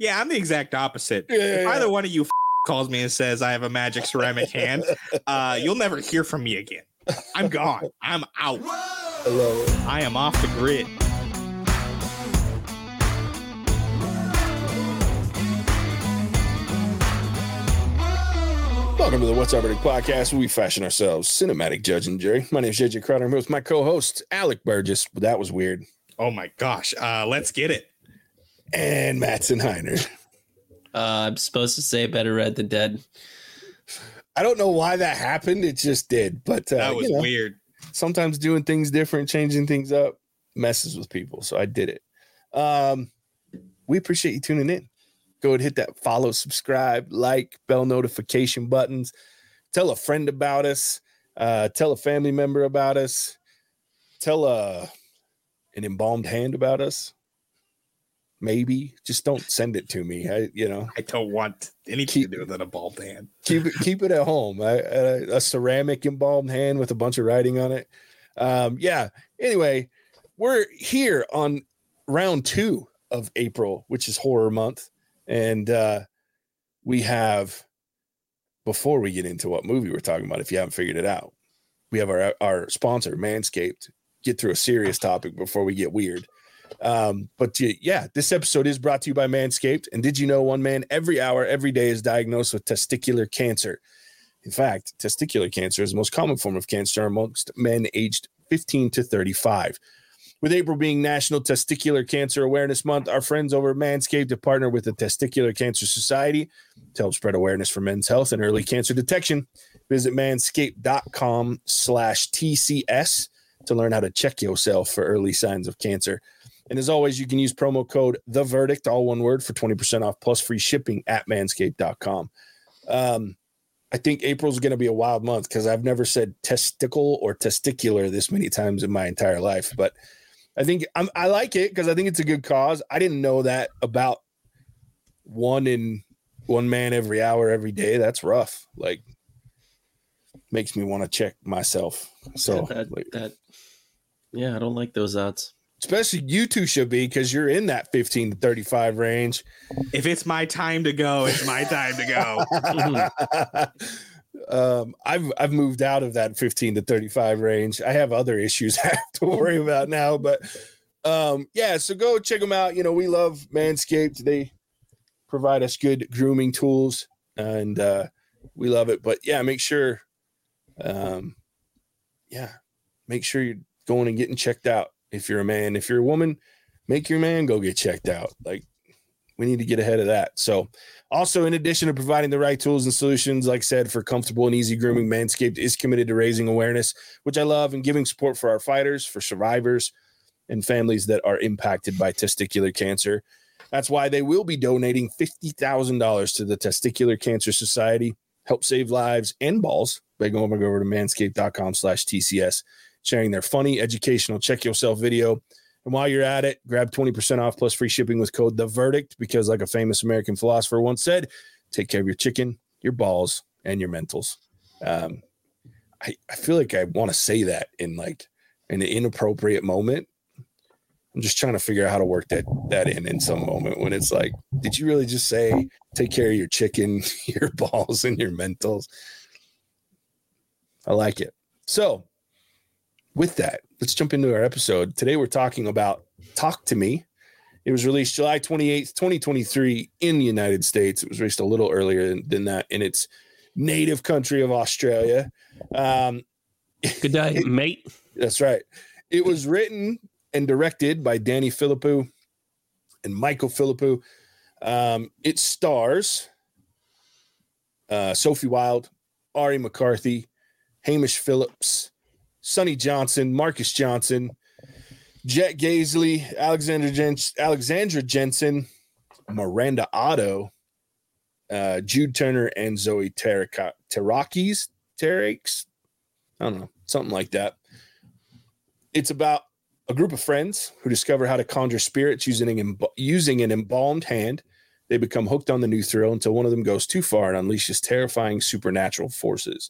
Yeah, I'm the exact opposite. Yeah, if either one of you calls me and says I have a magic ceramic hand, you'll never hear from me again. I'm gone. I'm out. I love it. I am off the grid. Welcome to the What's Up Verdict podcast, where we fashion ourselves cinematic judge and jury. My name is JJ Crowder. I'm here with my co-host, Alec Burgess. But that was weird. Oh my gosh. Let's get it. And Mattson Heiner. I'm supposed to say better read than dead. I don't know why that happened. It just did. But that was weird. Sometimes doing things different, changing things up, messes with people. So I did it. We appreciate you tuning in. Go ahead and hit that follow, subscribe, like, bell notification buttons. Tell a friend about us. Tell a family member about us. Tell an embalmed hand about us. Maybe. Just don't send it to me. I don't want anything to do with an embalmed hand. Keep it at home. A ceramic embalmed hand with a bunch of writing on it. Anyway, we're here on round 2 of April, which is horror month. And we have, before we get into what movie we're talking about, if you haven't figured it out, we have our sponsor, Manscaped. Get through a serious topic before we get weird. This episode is brought to you by Manscaped. And did you know one man every hour, every day is diagnosed with testicular cancer? In fact, testicular cancer is the most common form of cancer amongst men aged 15 to 35. With April being National Testicular Cancer Awareness Month, our friends over at Manscaped have partnered with the Testicular Cancer Society to help spread awareness for men's health and early cancer detection. Visit manscaped.com/TCS to learn how to check yourself for early signs of cancer. And as always, you can use promo code The Verdict, all one word, for 20% off plus free shipping at manscaped.com. I think April's going to be a wild month because I've never said testicle or testicular this many times in my entire life, but I think I like it because I think it's a good cause. I didn't know that about one man every hour, every day. That's rough. Like, makes me want to check myself. So I don't like those odds. Especially you two should be, because you're in that 15 to 35 range. If it's my time to go, it's my time to go. I've moved out of that 15 to 35 range. I have other issues I have to worry about now, but so go check them out. We love Manscaped. They provide us good grooming tools, and we love it. But make sure you're going and getting checked out. If you're a man, if you're a woman, make your man go get checked out. Like, we need to get ahead of that. So also, in addition to providing the right tools and solutions, like I said, for comfortable and easy grooming, Manscaped is committed to raising awareness, which I love, and giving support for our fighters, for survivors, and families that are impacted by testicular cancer. That's why they will be donating $50,000 to the Testicular Cancer Society. Help save lives and balls by going over to manscaped.com/TCS, sharing their funny, educational, check yourself video. And while you're at it, grab 20% off plus free shipping with code The Verdict, because like a famous American philosopher once said, take care of your chicken, your balls, and your mentals. I feel like I want to say that in like an inappropriate moment. I'm just trying to figure out how to work that in some moment when it's like, did you really just say take care of your chicken, your balls, and your mentals? I like it. So with that, let's jump into our episode. Today we're talking about Talk to Me. It was released July 28th, 2023 in the United States. It was released a little earlier than that in its native country of Australia. Good day, mate. That's right. It was written and directed by Danny Philippou and Michael Philippou. It stars Sophie Wilde, Ari McCarthy, Hamish Phillips, Sonny Johnson, Marcus Johnson, Jet Gaisley, Alexandra Jensen, Miranda Otto, Jude Turner, and Zoe Terakes. I don't know, something like that. It's about a group of friends who discover how to conjure spirits using an embalmed hand. They become hooked on the new thrill until one of them goes too far and unleashes terrifying supernatural forces.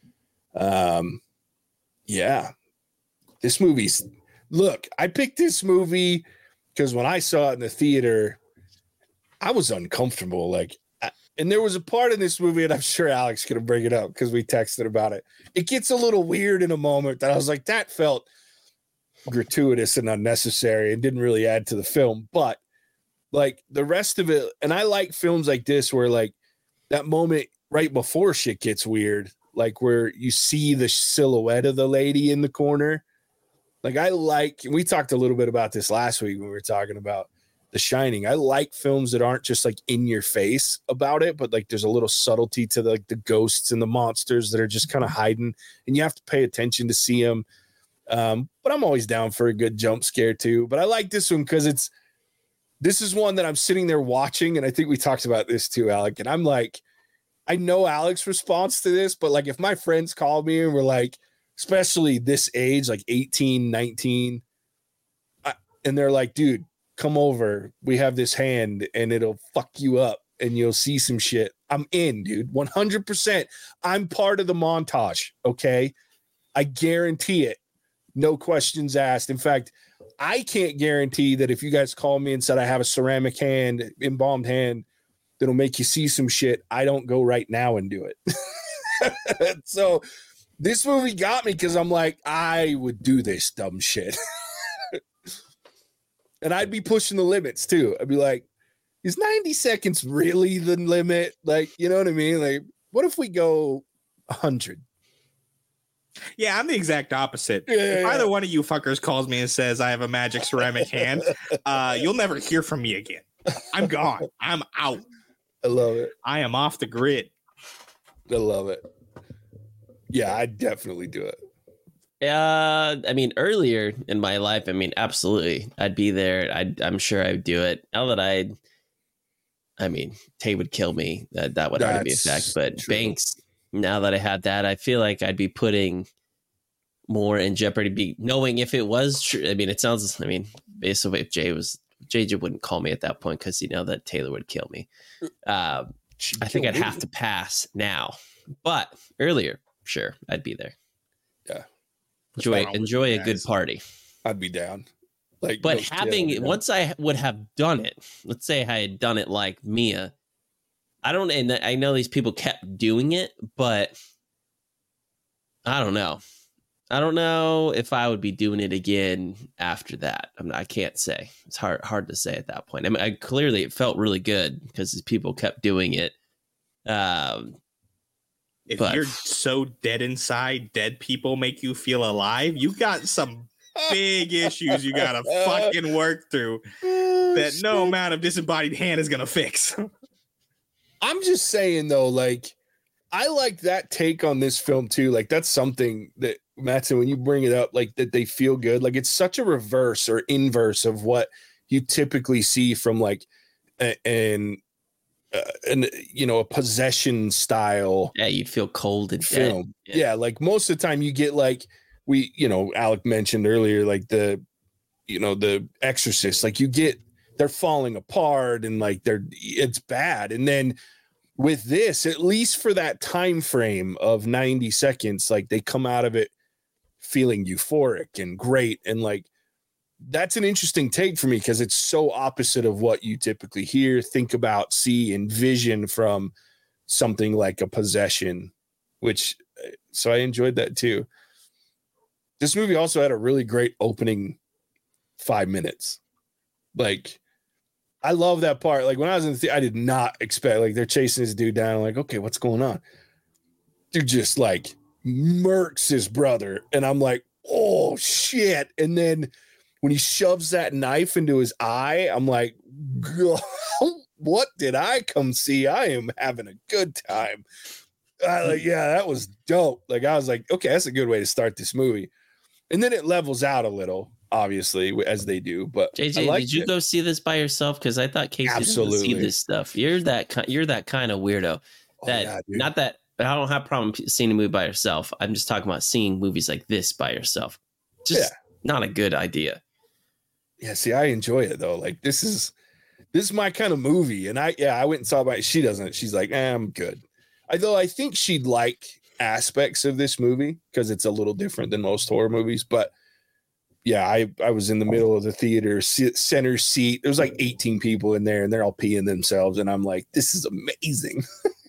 This movie's look, I picked this movie because when I saw it in the theater, I was uncomfortable. And there was a part in this movie, and I'm sure Alex could bring it up because we texted about it. It gets a little weird in a moment that I was like, that felt gratuitous and unnecessary and didn't really add to the film. But like the rest of it, and I like films like this where like that moment right before shit gets weird, like where you see the silhouette of the lady in the corner. Like we talked a little bit about this last week when we were talking about The Shining. I like films that aren't just like in your face about it, but like there's a little subtlety to the ghosts and the monsters that are just kind of hiding, and you have to pay attention to see them. But I'm always down for a good jump scare too. But I like this one because this is one that I'm sitting there watching, and I think we talked about this too, Alec. And I'm like, I know Alec's response to this, but like if my friends call me and we're like, especially this age, like 18, 19, and they're like, dude, come over. We have this hand and it'll fuck you up and you'll see some shit. I'm in, dude. 100%. I'm part of the montage. Okay. I guarantee it. No questions asked. In fact, I can't guarantee that if you guys call me and said I have a ceramic hand, embalmed hand that'll make you see some shit, I don't go right now and do it. So this movie got me because I'm like, I would do this dumb shit. And I'd be pushing the limits too. I'd be like, is 90 seconds really the limit? Like, you know what I mean? Like, what if we go 100? Yeah, I'm the exact opposite. If either one of you fuckers calls me and says I have a magic ceramic hand, you'll never hear from me again. I'm gone. I'm out. I love it. I am off the grid. I love it. Yeah, I'd definitely do it. I mean, earlier in my life, I mean, absolutely, I'd be there. I'm sure I'd do it. Now that I mean, Tay would kill me. That would already be a fact. But true. Banks, now that I had that, I feel like I'd be putting more in jeopardy, knowing if it was true. I mean, it sounds. I mean, basically, if JJ wouldn't call me at that point because you know that Taylor would kill me. I think I'd have to pass now, but earlier, sure, I'd be there. Yeah. Enjoy a good party. I'd be down. But once I would have done it, let's say I had done it like Mia. And I know these people kept doing it, but I don't know. I don't know if I would be doing it again after that. I can't say. It's hard to say at that point. I mean, clearly it felt really good because these people kept doing it. If you're so dead inside, dead people make you feel alive, you got some big issues you got to fucking work through that no amount of disembodied hand is going to fix. I'm just saying, though, like, I like that take on this film, too. Like, that's something that, Mattson, when you bring it up, like, that they feel good. Like, it's such a reverse or inverse of what you typically see from, like, and you know, a possession style. Yeah, you'd feel cold and film. Dead. Yeah, like most of the time you get like Alec mentioned earlier, like the Exorcist, like they're falling apart and like it's bad. And then with this, at least for that time frame of 90 seconds, like they come out of it feeling euphoric and great. And like that's an interesting take for me because it's so opposite of what you typically hear, think about, see, envision from something like a possession, so I enjoyed that too. This movie also had a really great opening 5 minutes. Like, I love that part. Like when I was in the I did not expect, like they're chasing this dude down. I'm like, okay, what's going on? Dude just like murks his brother. And I'm like, oh shit. And then when he shoves that knife into his eye, I'm like, what did I come see? I am having a good time. Yeah, that was dope. Like, I was like, okay, that's a good way to start this movie. And then it levels out a little, obviously, as they do. But JJ, did you go see this by yourself? Because I thought Casey didn't see this stuff. You're that kind of weirdo. Not that I don't have a problem seeing a movie by yourself. I'm just talking about seeing movies like this by yourself. Just not a good idea. Yeah, see, I enjoy it though. Like this is my kind of movie. And I went and saw it by she doesn't. She's like, I'm good. Although I think she'd like aspects of this movie because it's a little different than most horror movies. But yeah, I was in the middle of the theater, center seat. There was like 18 people in there, and they're all peeing themselves, and I'm like, this is amazing.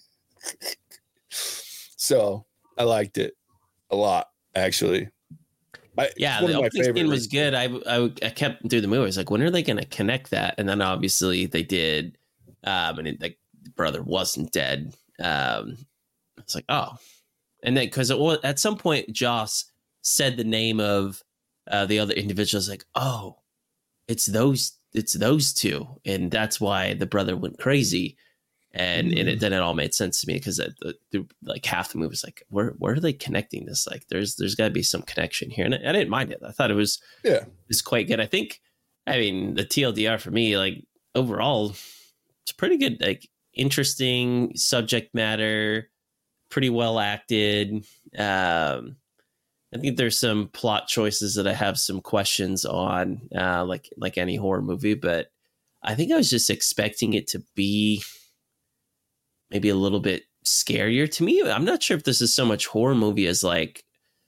So I liked it a lot, actually. Yeah, the opening scene was good. I kept through the movie. I was like, when are they going to connect that? And then obviously they did. And the brother wasn't dead. It's like, oh, and then because at some point Joss said the name of the other individuals, like, oh, it's those two, and that's why the brother went crazy. And then it all made sense to me because like half the movie was like, where are they connecting this? Like, there's got to be some connection here, and I didn't mind it. I thought it was quite good. I think, I mean, the TLDR for me, like overall, it's pretty good. Like, interesting subject matter, pretty well acted. I think there's some plot choices that I have some questions on, like any horror movie, but I think I was just expecting it to be maybe a little bit scarier to me. I'm not sure if this is so much horror movie as like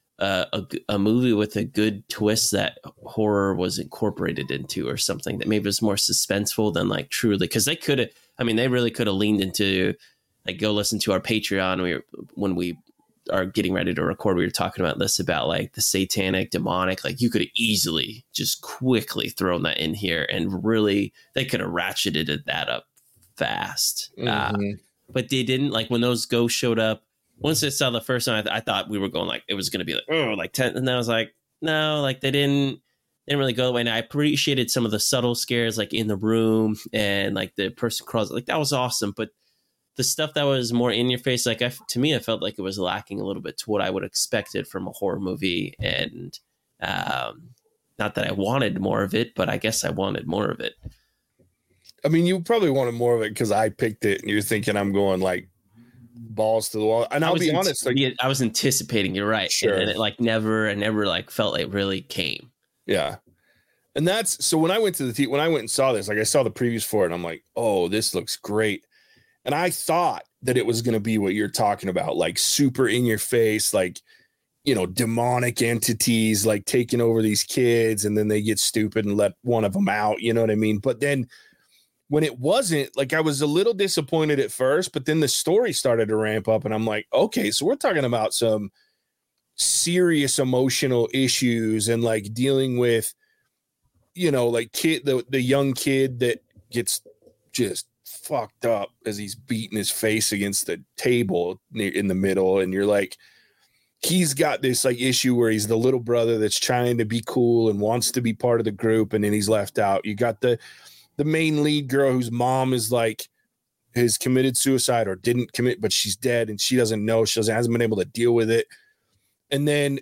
a movie with a good twist that horror was incorporated into, or something that maybe was more suspenseful than like truly, because they really could have leaned into, like, go listen to our Patreon. When we are getting ready to record, we were talking about this, about like the satanic, demonic, like you could have easily just quickly thrown that in here, and really they could have ratcheted that up fast. But they didn't. Like, when those ghosts showed up, once I saw the first one, I thought we were going, like, it was going to be like, oh, like 10. And then I was like, no, like they didn't really go away. And I appreciated some of the subtle scares, like in the room, and like the person crawls, like that was awesome. But the stuff that was more in your face, like to me, I felt like it was lacking a little bit to what I would have expected from a horror movie. And not that I wanted more of it, but I guess I wanted more of it. I mean, you probably wanted more of it because I picked it, and you're thinking I'm going like balls to the wall. And I'll be honest, like, I was anticipating. You're right, sure. And it like never like felt like it really came. Yeah, and that's so. When I went to when I went and saw this, like I saw the previews for it, and I'm like, oh, this looks great. And I thought that it was going to be what you're talking about, like super in your face, like, you know, demonic entities like taking over these kids, and then they get stupid and let one of them out. You know what I mean? But then, when it wasn't, like, I was a little disappointed at first, but then the story started to ramp up, and I'm like, okay, so we're talking about some serious emotional issues, and like dealing with, you know, like the young kid that gets just fucked up as he's beating his face against the table in the middle. And you're like, he's got this like issue where he's the little brother that's trying to be cool and wants to be part of the group, and then he's left out. You got the main lead girl whose mom is like, has committed suicide or didn't commit, but she's dead, and she doesn't know. Hasn't been able to deal with it. And then,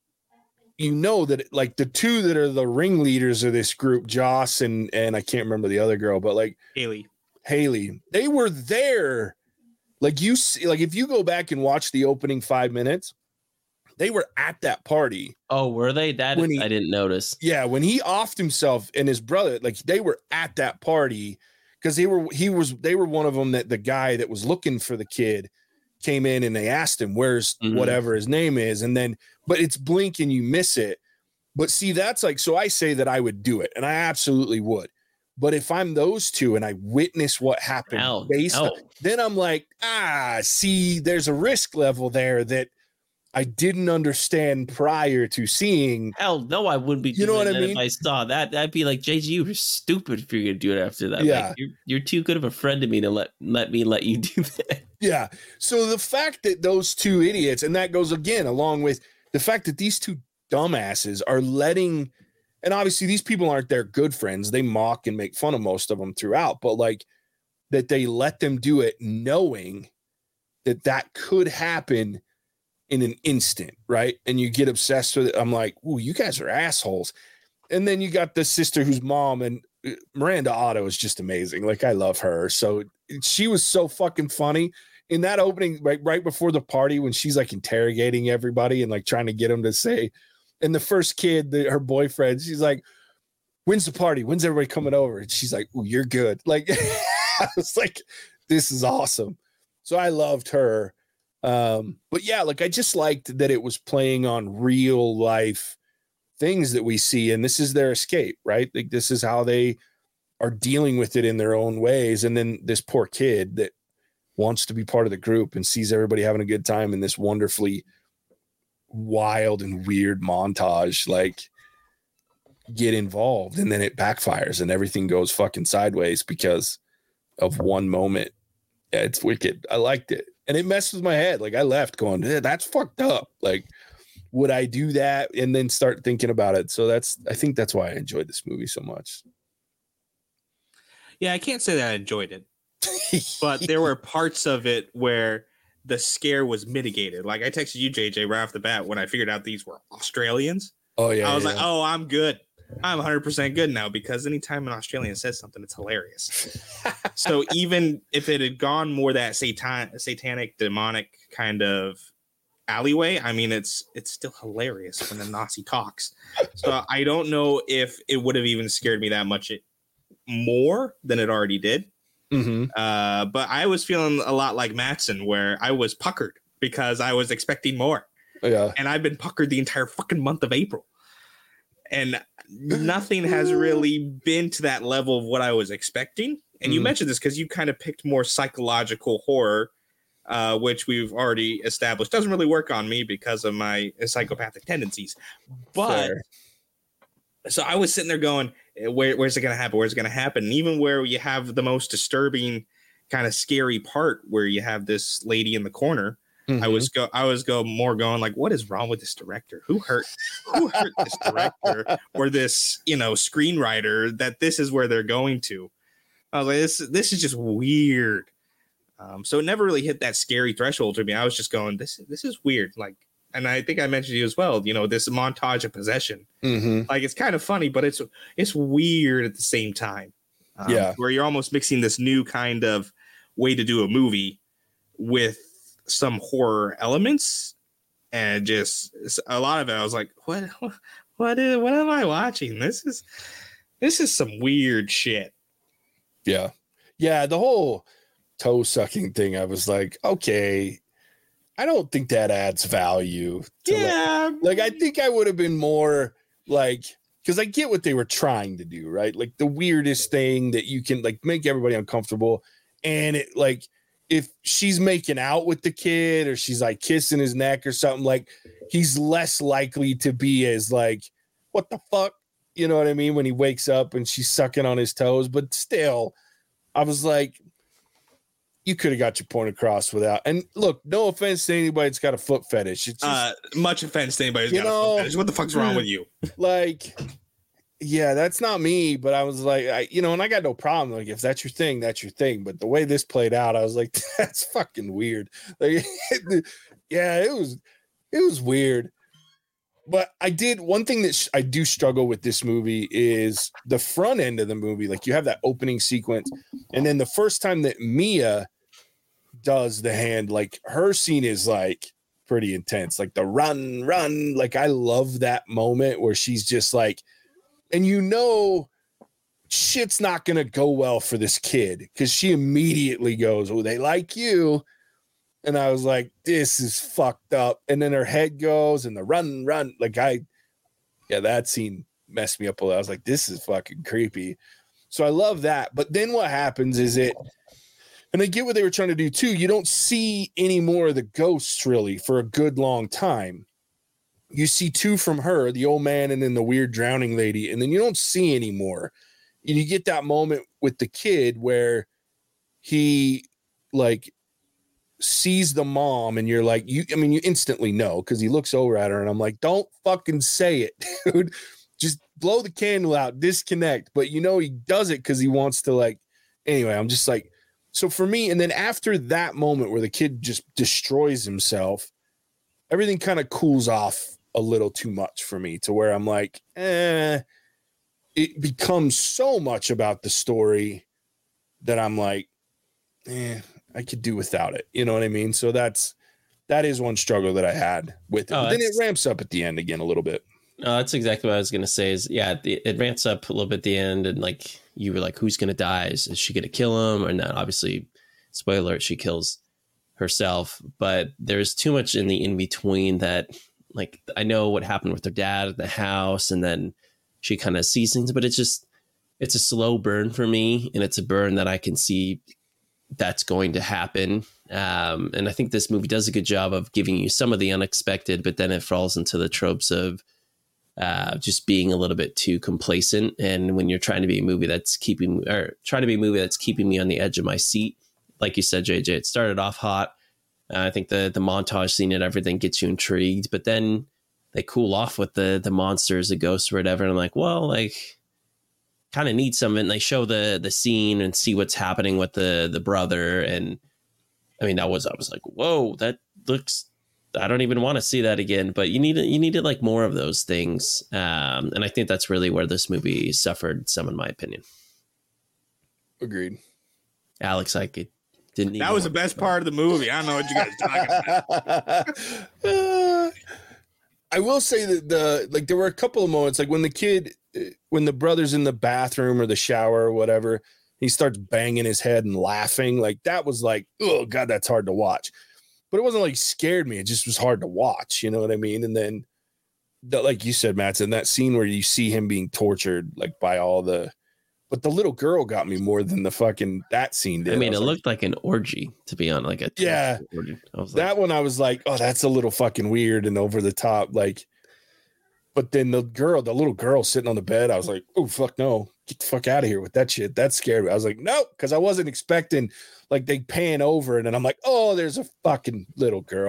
you know, that like the two that are the ringleaders of this group, Joss and I can't remember the other girl, but like Haley, they were there. Like, you see, like if you go back and watch the opening 5 minutes, they were at that party. Oh, were they? I didn't notice. Yeah, when he offed himself and his brother, like they were at that party because they were one of them, that the guy that was looking for the kid came in and they asked him, where's whatever his name is, and then but it's blink and you miss it. But see, that's like, so I say that I would do it, and I absolutely would. But if I'm those two and I witness what happened then I'm like, see, there's a risk level there that I didn't understand prior to seeing. Hell no, I wouldn't be doing, you know what I mean? If I saw that, I'd be like, JG, you were stupid if you're gonna do it after that. Yeah. Like, you're too good of a friend to me to let you do that. Yeah. So the fact that those two idiots, and that goes again along with the fact that these two dumbasses are letting, and obviously these people aren't their good friends. They mock and make fun of most of them throughout, but like that they let them do it knowing that could happen in an instant, right? And you get obsessed with it. I'm like, ooh, you guys are assholes. And then you got the sister whose mom, and Miranda Otto is just amazing. Like, I love her. So she was so fucking funny in that opening, right before the party, when she's like interrogating everybody and like trying to get them to say, and the first kid, her boyfriend, she's like, when's the party? When's everybody coming over? And she's like, ooh, you're good. Like, I was like, this is awesome. So I loved her. But yeah, like I just liked that it was playing on real life things that we see, and this is their escape, right? Like this is how they are dealing with it in their own ways. And then this poor kid that wants to be part of the group and sees everybody having a good time in this wonderfully wild and weird montage, like get involved, and then it backfires and everything goes fucking sideways because of one moment. Yeah, it's wicked. I liked it. And it messed with my head. Like I left going, that's fucked up. Like, would I do that? And then start thinking about it. So I think that's why I enjoyed this movie so much. Yeah, I can't say that I enjoyed it, but there were parts of it where the scare was mitigated. Like I texted you, JJ, right off the bat when I figured out these were Australians. Oh yeah. I was like, oh, I'm good. I'm 100% good now, because anytime an Australian says something, it's hilarious. So even if it had gone more that satanic, demonic kind of alleyway, I mean, it's still hilarious when the Nazi talks. So I don't know if it would have even scared me that much more than it already did. Mm-hmm. But I was feeling a lot like Mattson, where I was puckered because I was expecting more. Yeah. And I've been puckered the entire fucking month of April. And nothing has really been to that level of what I was expecting. And you mentioned this because you kind of picked more psychological horror, which we've already established doesn't really work on me because of my psychopathic tendencies. But Fair. So I was sitting there going, where's it going to happen? Where's it going to happen? And even where you have the most disturbing kind of scary part where you have this lady in the corner, I was going like, what is wrong with this director? Who hurt this director or this, screenwriter, that this is where they're going to? I was like, this is just weird. So it never really hit that scary threshold to me. I was just going, this is weird. Like, and I think I mentioned to you as well, this montage of possession. Like, it's kind of funny, but it's weird at the same time. Where you're almost mixing this new kind of way to do a movie with some horror elements, and just a lot of it I was like, what am I watching? This is some weird shit. The whole toe sucking thing, I was like, okay, I don't think that adds value to like I think I would have been more like, because I get what they were trying to do, right? Like the weirdest thing that you can like make everybody uncomfortable, and it like if she's making out with the kid or she's like kissing his neck or something, like he's less likely to be as like, what the fuck? You know what I mean? When he wakes up and she's sucking on his toes. But still, I was like, you could have got your point across without. And look, no offense to anybody that's got a foot fetish. It's just, much offense to anybody who's got a foot fetish. What the fuck's wrong with you? Like, yeah, that's not me. But I was like, and I got no problem. Like, if that's your thing, that's your thing. But the way this played out, I was like, that's fucking weird. Like, yeah, it was weird. But one thing that I do struggle with this movie is the front end of the movie. Like, you have that opening sequence, and then the first time that Mia does the hand, like her scene is like pretty intense. Like the run. Like, I love that moment where she's just like, and shit's not going to go well for this kid, because she immediately goes, oh, they like you. And I was like, this is fucked up. And then her head goes and the run. Like that scene messed me up a little. I was like, this is fucking creepy. So I love that. But then what happens is and I get what they were trying to do too. You don't see any more of the ghosts really for a good long time. You see two from her, the old man, and then the weird drowning lady. And then you don't see any more. And you get that moment with the kid where he like sees the mom, and you're like, you instantly know, because he looks over at her, and I'm like, don't fucking say it, dude. Just blow the candle out, disconnect. But he does it because he wants to, like, anyway, I'm just like, so for me, and then after that moment where the kid just destroys himself, everything kind of cools off a little too much for me, to where I'm like, it becomes so much about the story that I'm like, I could do without it. You know what I mean? So that is one struggle that I had with it. But then it ramps up at the end again a little bit. No, that's exactly what I was going to say is, it ramps up a little bit at the end. And like, you were like, who's going to die? Is she going to kill him or not? Obviously, spoiler, she kills herself. But there's too much in between that, like I know what happened with her dad at the house, and then she kind of sees things, but it's a slow burn for me, and it's a burn that I can see that's going to happen. And I think this movie does a good job of giving you some of the unexpected, but then it falls into the tropes of just being a little bit too complacent. And when you're trying to be a movie that's keeping me on the edge of my seat, like you said, JJ, it started off hot. I think the montage scene and everything gets you intrigued, but then they cool off with the monsters, the ghosts or whatever. And I'm like, well, like kind of need some, and they show the scene and see what's happening with the brother. And I mean, I was like, whoa, that looks, I don't even want to see that again, but you needed like more of those things. And I think that's really where this movie suffered some, in my opinion. Agreed. Alex, I didn't need that was the best part of the movie. I don't know what you guys talking about. I will say that there were a couple of moments, like when the brother's in the bathroom or the shower or whatever, he starts banging his head and laughing. Like that was like, oh God, that's hard to watch. But it wasn't like scared me. It just was hard to watch. You know what I mean? And then, like you said, Matt, in that scene where you see him being tortured, like by but the little girl got me more than that scene did. I mean, it looked like an orgy, to be honest. Like orgy. That one I was like, oh, that's a little fucking weird and over the top. Like, but then the little girl sitting on the bed, I was like, oh, fuck no. Get the fuck out of here with that shit. That scared me. I was like, no, because I wasn't expecting, like, they pan over and then I'm like, oh, there's a fucking little girl.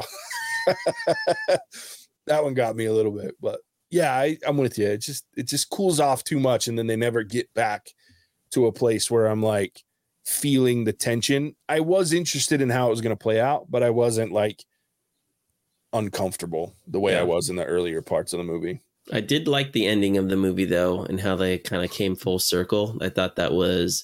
That one got me a little bit, but yeah, I'm with you. It just cools off too much, and then they never get back to a place where I'm like feeling the tension. I was interested in how it was going to play out, but I wasn't like uncomfortable the way I was in the earlier parts of the movie. I did like the ending of the movie though, and how they kind of came full circle. I thought that was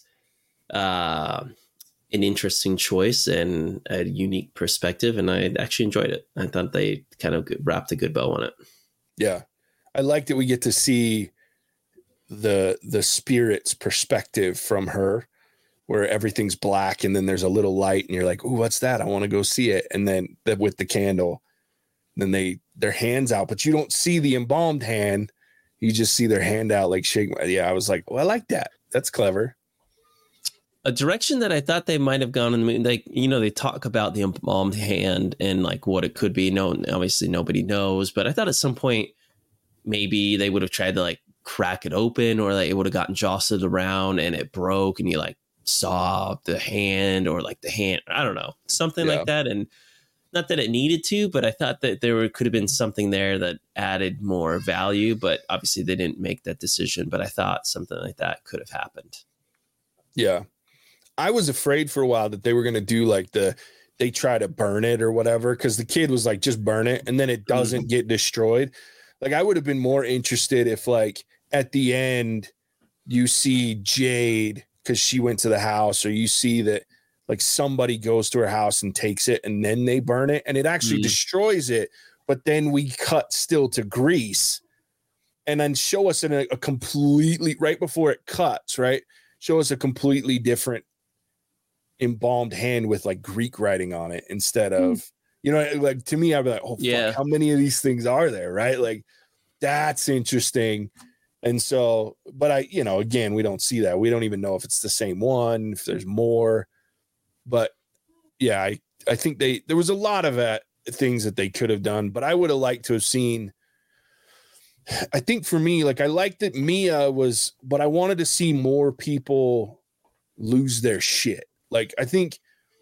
an interesting choice and a unique perspective, and I actually enjoyed it. I thought they kind of wrapped a good bow on it. Yeah. I like that we get to see the spirit's perspective from her, where everything's black and then there's a little light and you're like, ooh, what's that? I want to go see it. And then with the candle, then their hands out, but you don't see the embalmed hand. You just see their hand out, like shake. Yeah. I was like, well, I like that. That's clever. A direction that I thought they might have gone in the movie, like, you know, they talk about the embalmed hand and like what it could be. No, obviously nobody knows, but I thought at some point maybe they would have tried to like crack it open, or like it would have gotten jostled around and it broke and you like saw the hand, or like the hand, I don't know, something like that. And not that it needed to, but I thought that could have been something there that added more value, but obviously they didn't make that decision. But I thought something like that could have happened. Yeah. I was afraid for a while that they were going to do like they try to burn it or whatever, because the kid was like, just burn it, and then it doesn't get destroyed. Like, I would have been more interested if, like, at the end you see Jade, because she went to the house, or you see that, like, somebody goes to her house and takes it, and then they burn it, and it actually destroys it. But then we cut still to Greece, and then show us in a completely, right before it cuts, right? Show us a completely different embalmed hand with, like, Greek writing on it instead of, you know, like, to me, I'd be like, oh, fuck, how many of these things are there, right? Like, that's interesting. And so, but you know, again, we don't see that. We don't even know if it's the same one, if there's more. But yeah, I think there was a lot of things that they could have done, but I would have liked to have seen. I think for me, like, I liked that Mia was, but I wanted to see more people lose their shit. Like, I think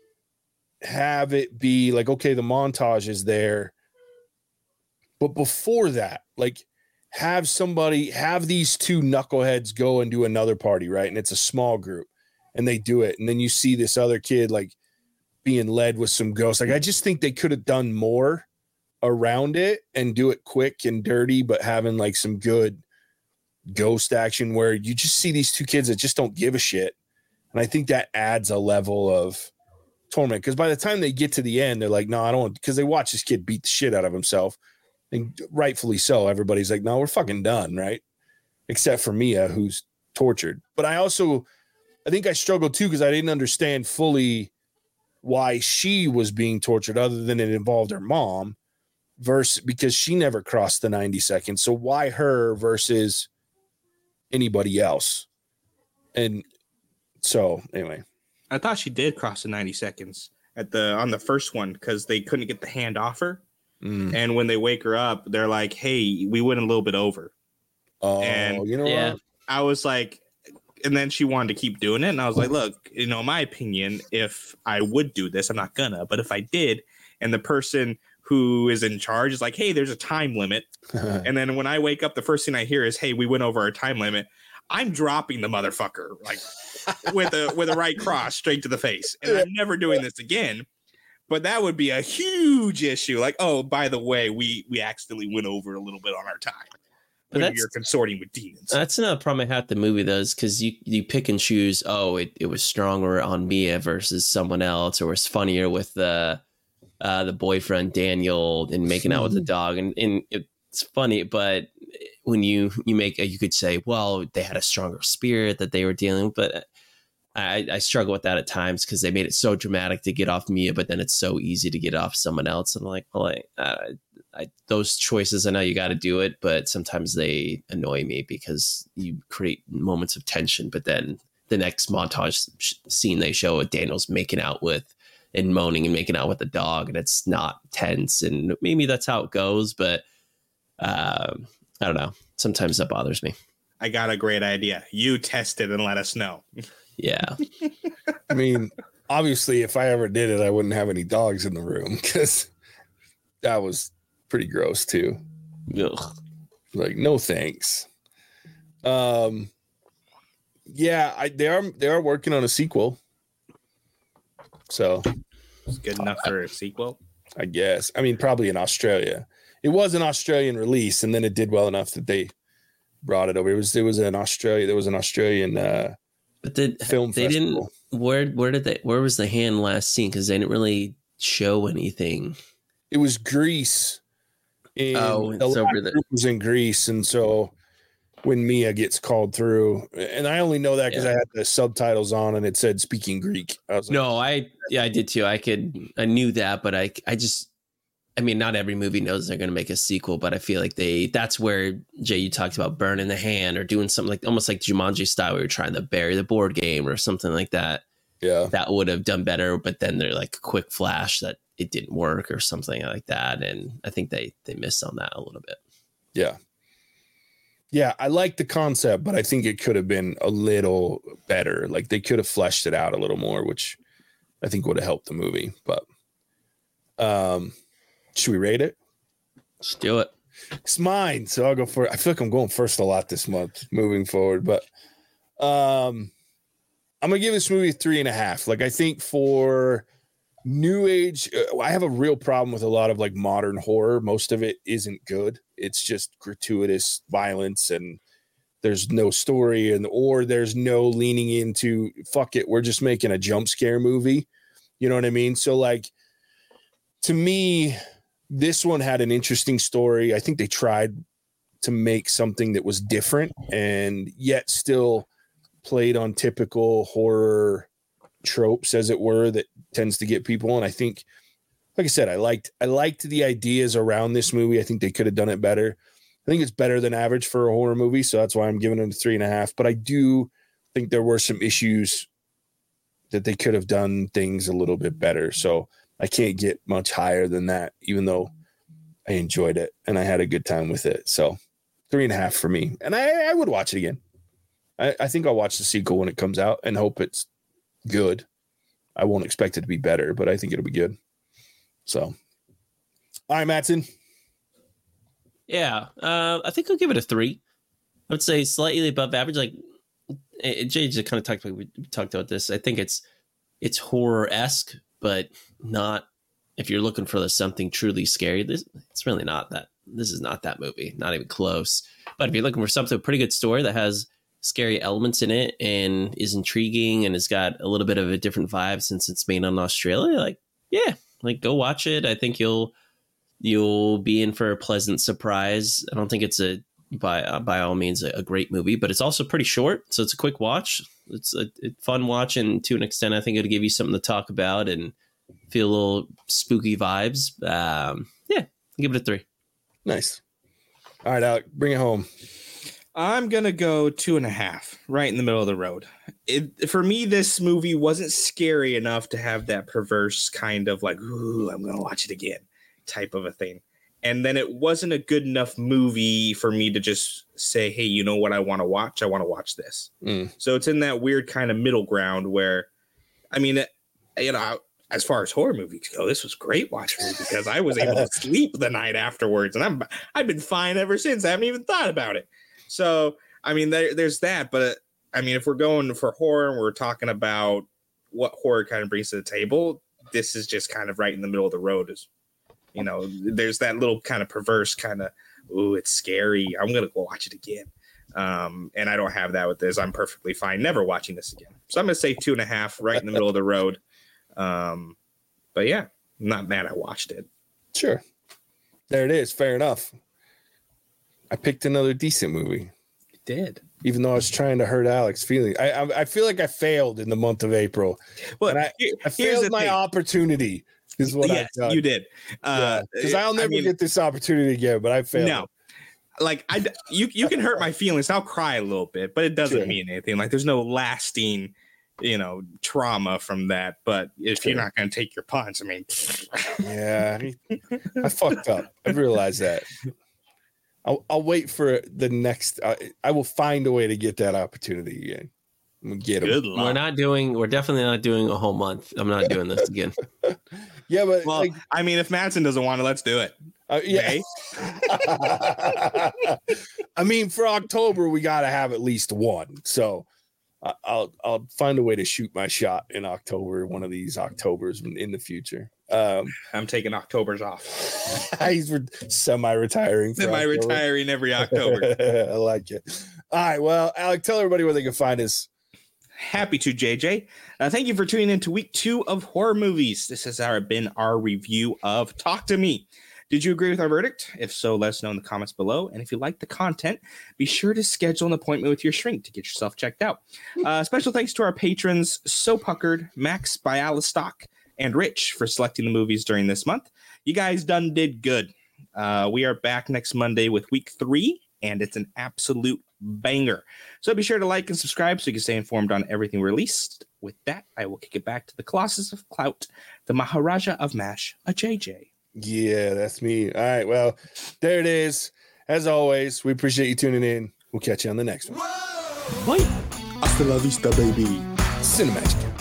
have it be like, okay, the montage is there, but before that, like, have these two knuckleheads go and do another party, right? And it's a small group, and they do it, and then you see this other kid like being led with some ghosts. Like, I just think they could have done more around it and do it quick and dirty, but having like some good ghost action where you just see these two kids that just don't give a shit. And I think that adds a level of torment, because by the time they get to the end, they're like, no, I don't want, because they watch this kid beat the shit out of himself, and rightfully so. Everybody's like, no, we're fucking done, right? Except for Mia, who's tortured. But I think I struggled too, because I didn't understand fully why she was being tortured, other than it involved her mom. versus because she never crossed the 90 seconds. So why her versus anybody else? And so anyway, I thought she did cross the 90 seconds on the first one because they couldn't get the hand off her. And when they wake her up, they're like, hey, we went a little bit over. Oh, and you know what? I was like, and then she wanted to keep doing it. And I was like, look, my opinion, if I would do this, I'm not gonna. But if I did, and the person who is in charge is like, hey, there's a time limit. And then when I wake up, the first thing I hear is, hey, we went over our time limit. I'm dropping the motherfucker like with a right cross straight to the face. And I'm never doing this again. But that would be a huge issue. Like, oh, by the way, we accidentally went over a little bit on our time. But when you're consorting with demons. That's another problem I have with the movie, though, is because you pick and choose. Oh, it was stronger on Mia versus someone else, or was funnier with the boyfriend Daniel and making out with the dog, and it's funny. But when you could say, well, they had a stronger spirit that they were dealing with, but I struggle with that at times because they made it so dramatic to get off Mia, but then it's so easy to get off someone else. And I'm like, well, those choices, I know you got to do it, but sometimes they annoy me because you create moments of tension. But then the next montage scene they show Daniel's making out with and moaning and making out with the dog, and it's not tense. And maybe that's how it goes, but I don't know. Sometimes that bothers me. I got a great idea. You test it and let us know. Yeah. I mean, obviously, if I ever did it, I wouldn't have any dogs in the room because that was pretty gross too. Ugh. Like, no thanks. Yeah, they are working on a sequel. So it's good enough for a sequel, I guess. I mean, probably in Australia. It was an Australian release, and then it did well enough that they brought it over. There was an Australian but film they festival. Didn't where was the hand last seen? Because they didn't really show anything. It was Greece. It's over there. It was in Greece, and so when Mia gets called through, and I only know that because I had the subtitles on and it said speaking Greek. I was like, I did too. I knew that, but I mean, not every movie knows they're going to make a sequel, but I feel like that's where, Jay, you talked about burning the hand or doing something like almost like Jumanji style where you're trying to bury the board game or something like that. Yeah. That would have done better, but then they're like a quick flash that it didn't work or something like that. And I think they missed on that a little bit. Yeah. Yeah, I like the concept, but I think it could have been a little better. Like they could have fleshed it out a little more, which I think would have helped the movie. But should we rate it? Let's do it. It's mine, so I'll go first. I feel like I'm going first a lot this month moving forward, but I'm gonna give this movie a 3.5. Like I think for new age, I have a real problem with a lot of like modern horror. Most of it isn't good. It's just gratuitous violence and there's no story or there's no leaning into fuck it, we're just making a jump scare movie. You know what I mean? So like to me, this one had an interesting story. I think they tried to make something that was different and yet still played on typical horror tropes, as it were, that tends to get people. And I think, like I said, I liked the ideas around this movie. I think they could have done it better. I think it's better than average for a horror movie, so that's why I'm giving it a 3.5. But I do think there were some issues that they could have done things a little bit better. So I can't get much higher than that, even though I enjoyed it and I had a good time with it. So 3.5 for me. And I would watch it again. I think I'll watch the sequel when it comes out and hope it's good. I won't expect it to be better, but I think it'll be good. So, all right, Mattson. Yeah, I think I'll give it a 3. I would say slightly above average. Like Jay just kind of talked about this. I think it's horror-esque, but not. If you're looking for something truly scary, it's really not that. This is not that movie, not even close. But if you're looking for something, a pretty good story that has scary elements in it and is intriguing and has got a little bit of a different vibe since it's made in Australia, go watch it. I think you'll be in for a pleasant surprise. I don't think it's by all means a great movie, but it's also pretty short, so it's a quick watch. It's a fun watch, and to an extent, I think it'll give you something to talk about and feel a little spooky vibes. Give it a 3. Nice. All right, Alec, bring it home. I'm gonna go 2.5, right in the middle of the road. For me, this movie wasn't scary enough to have that perverse kind of like, ooh, I'm gonna watch it again type of a thing. And then it wasn't a good enough movie for me to just say, hey, you know what I want to watch? I want to watch this. So it's in that weird kind of middle ground where, I mean, you know, as far as horror movies go, this was great watching me because I was able to sleep the night afterwards, and I've been fine ever since. I haven't even thought about it. So, I mean, there's that. But, I mean, if we're going for horror and we're talking about what horror kind of brings to the table, this is just kind of right in the middle of the road. Is, you know, there's that little kind of perverse kind of, ooh, it's scary. I'm going to go watch it again. And I don't have that with this. I'm perfectly fine never watching this again. So I'm going to say 2.5 right in the middle of the road. But, yeah, I'm not mad I watched it. Sure. There it is. Fair enough. I picked another decent movie. You did. Even though I was trying to hurt Alex's feelings. I feel like I failed in the month of April. Well, I failed my opportunity is what I done. You did. Because I'll never get this opportunity again, but I failed. No. Like, you can hurt my feelings. I'll cry a little bit, but it doesn't mean anything. Like, there's no lasting, you know, trauma from that. But if you're not going to take your punch, I mean. Yeah. I fucked up. I realized that. I'll wait for the next. I will find a way to get that opportunity again. I'm gonna get him. We're definitely not doing a whole month. I'm not doing this again. Yeah, but well, like, I mean, if Madsen doesn't want it, let's do it. Yeah. I mean, for October, we got to have at least one. So I'll find a way to shoot my shot in October, one of these Octobers in the future. I'm taking Octobers off. He's semi-retiring. Semi-retiring every October. I like it. All right. Well, Alec, tell everybody where they can find us. Happy to, JJ. Thank you for tuning in to week 2 of horror movies. This has been our review of Talk to Me. Did you agree with our verdict? If so, let us know in the comments below. And if you like the content, be sure to schedule an appointment with your shrink to get yourself checked out. Special thanks to our patrons, So Puckered, Max Bialystock, and Rich for selecting the movies during this month. You guys did good. We are back next Monday with week 3, and it's an absolute banger. So be sure to like and subscribe so you can stay informed on everything released. With that, I will kick it back to the Colossus of Clout, the Maharaja of MASH, a JJ. Yeah, that's me. All right, well, there it is. As always, we appreciate you tuning in. We'll catch you on the next one. Bye. Hasta la vista, baby. Cinemagic.